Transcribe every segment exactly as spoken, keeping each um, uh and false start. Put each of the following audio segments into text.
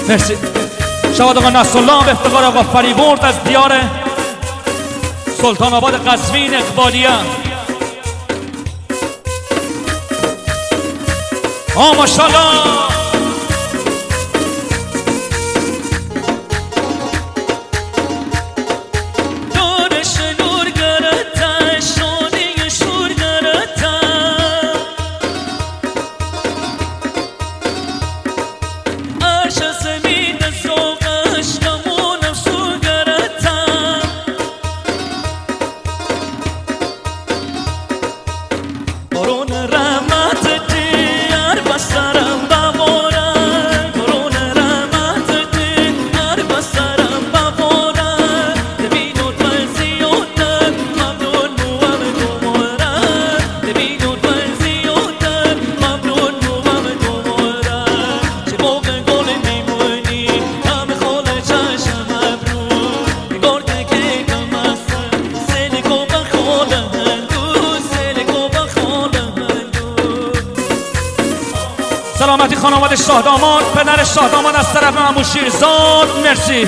مرسی. شهادت آقا نصرالله به افتخار آقا فریبرد از دیار سلطان آباد قزوین اقبالیه. آه ماشاءالله. سلامتی خانواده شاهداماد، پدر شاهداماد از طرف عمو شیرزاد. مرسی.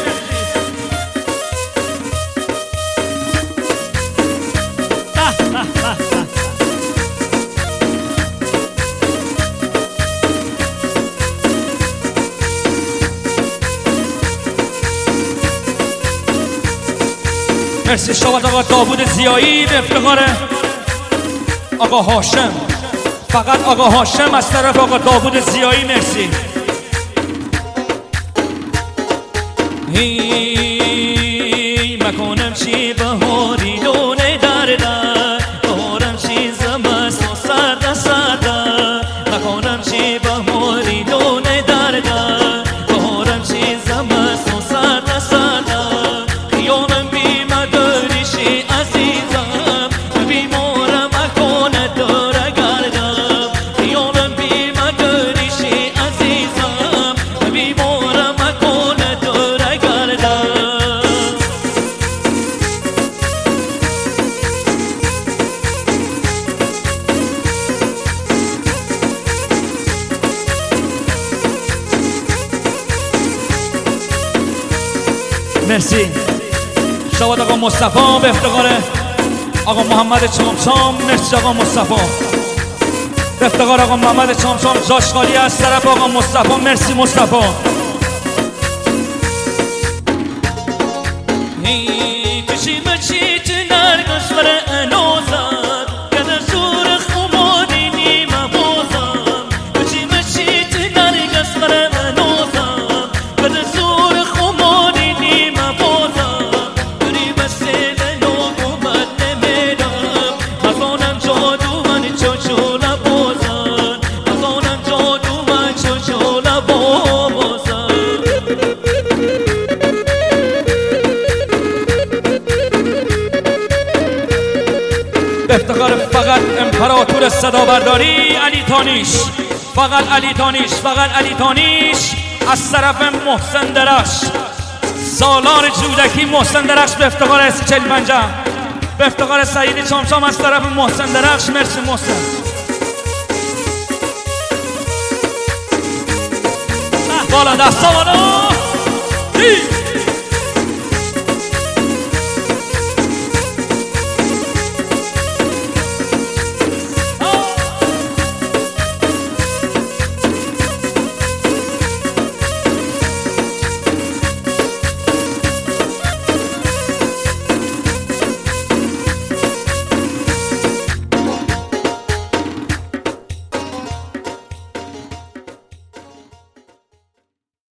مرسی. شهادت آقا داوود زیایی به افتخار آقا هاشم، فقط آقا هاشم از طرف آقا داوود زیایی. مرسی. هی مکنم چی بهاری لونه درده، بهارم چی زمست و سرده سرده، مکنم چی بهاری لونه درده، بهارم چی زمست و سرده سرده، خیامم بی مداریشی عزیزم، بیمارم اکنه داره گردم، خیامم بی مداریشی عزیزم، بیمارم اکنه داره گردم. مرسی. شهادت آقا مصطفی به افتخار آقا محمد چامچام. مرسی آقا مصطفی به افتخار آقا محمد چامچام. جاش خالی از طرف آقا مصطفی. مرسی مصطفی. هی کشی مچی تنرگش بره انوزم، کدر زور خمودی نیمه بوزم، کشی مچی تنرگش بره انوزم، کدر زور خمودی نیمه بوزم، دوری بسیل نوگومت نمیدم، مزانم جادو من چوچولا بوزن، مزانم جادو من چوچولا بوزن. افتخار فقط امپراتور صدا برداری علی تانیش، فقط علی تانیش، فقط علی تانیش از طرف محسن درخش، سالار جودکی محسن درخش به افتخار اس چهل و پنج، به افتخار سعید چامچام از طرف محسن درخش. مرسی محسن. بالا دستا بالا.